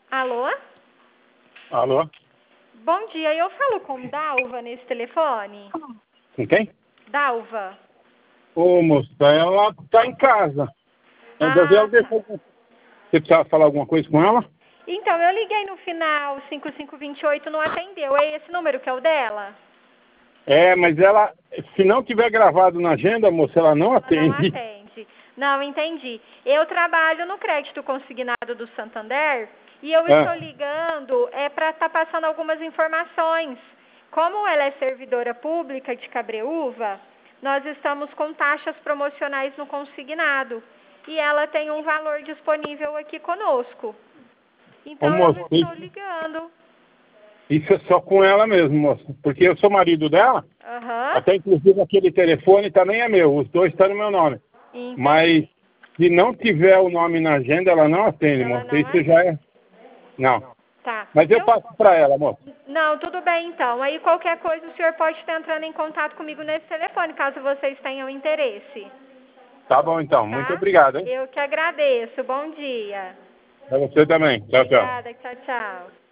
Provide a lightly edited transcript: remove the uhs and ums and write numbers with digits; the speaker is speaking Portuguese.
Alô? Alô? Bom dia, eu falo com Dalva nesse telefone? Com quem? Dalva. Ô, moça, ela tá em casa. Ah, tá. Você precisava falar alguma coisa com ela? Então, eu liguei no final 5528, não atendeu. É esse número que é o dela? É, mas ela, se não tiver gravado na agenda, moça, ela não Ela não atende. atende. Não, entendi. Eu trabalho no crédito consignado do Santander e eu estou Ah, ligando para estar passando algumas informações. Como ela é servidora pública de Cabreúva, nós estamos com taxas promocionais no consignado e ela tem um valor disponível aqui conosco. ô, Então eu moça, estou ligando. isso é só com ela mesmo, moça. Porque eu sou marido dela, Aham. até inclusive aquele telefone também é meu, os dois estão no meu nome. Mas Entendi. se não tiver o nome na agenda, ela não atende, Ela moça. não Isso já atende. é... Não. Tá. Mas eu passo para ela, moça. Não, tudo bem então. Aí qualquer coisa o senhor pode estar entrando em contato comigo nesse telefone, caso vocês tenham interesse. Tá bom, então. Muito Tá? obrigado, hein? Eu que agradeço. Bom dia. Para você também. Tchau, tchau. Obrigada. Tchau, tchau.